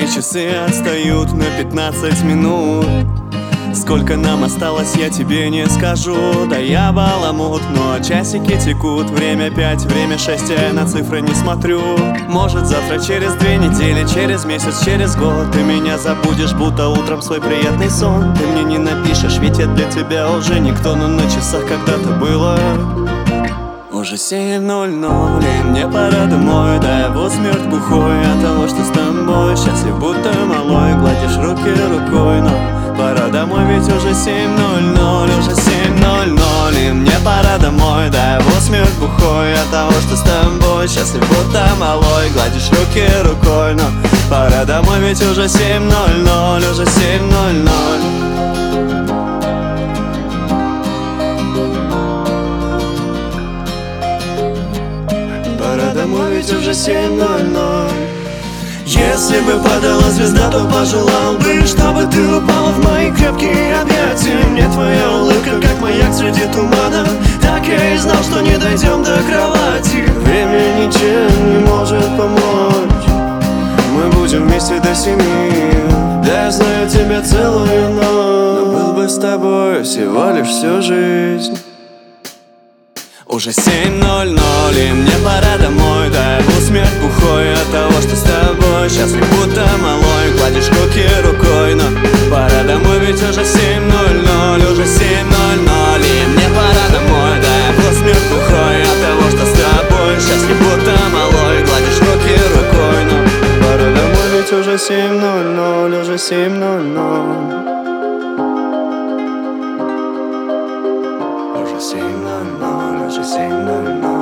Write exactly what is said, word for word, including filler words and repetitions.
часы отстают на пятнадцать минут. Сколько нам осталось, я тебе не скажу. Да я баламут, но часики текут. Время пять, время шесть, я на цифры не смотрю. Может завтра, через две недели, через месяц, через год ты меня забудешь, будто утром свой приятный сон. Ты мне не напишешь, ведь я для тебя уже никто. Но на часах когда-то было уже семь ноль ноль, и мне пора домой. Да я в усмерть бухой от того, что с тобой счастлив, будто малой. Гладишь руки рукой, но пора домой, ведь уже семь ноль ноль, уже семь ноль ноль, и мне пора домой. Да я в усмерть бухой от того, что с тобой счастлив, будто малой. Гладишь руки рукой, но пора домой, ведь уже семь ноль ноль, уже семь ноль ноль. Пора домой, ведь уже семь ноль ноль. Если бы падала звезда, то пожелал бы, чтобы ты упала в мои крепкие объятия. Мне твоя улыбка, как маяк среди тумана. Так я и знал, что не дойдем до кровати. Время ничем не может помочь. Мы будем вместе до семи. Да, я знаю тебя целую ночь, но был бы с тобой всего лишь всю жизнь. Уже семь ноль ноль, и мне пора домой. Да я в усмерть бухой от того, что с тобой счастлив, будто малой. Гладишь руки рукой, но пора домой, ведь уже семь ноль ноль, уже семь ноль ноль, и мне пора домой. Да я в усмерть бухой от того, что с тобой счастлив, будто малой. Гладишь руки рукой, но пора домой, ведь уже семь ноль ноль, уже семь ноль ноль. Уже семь ноль ноль, уже семь ноль ноль.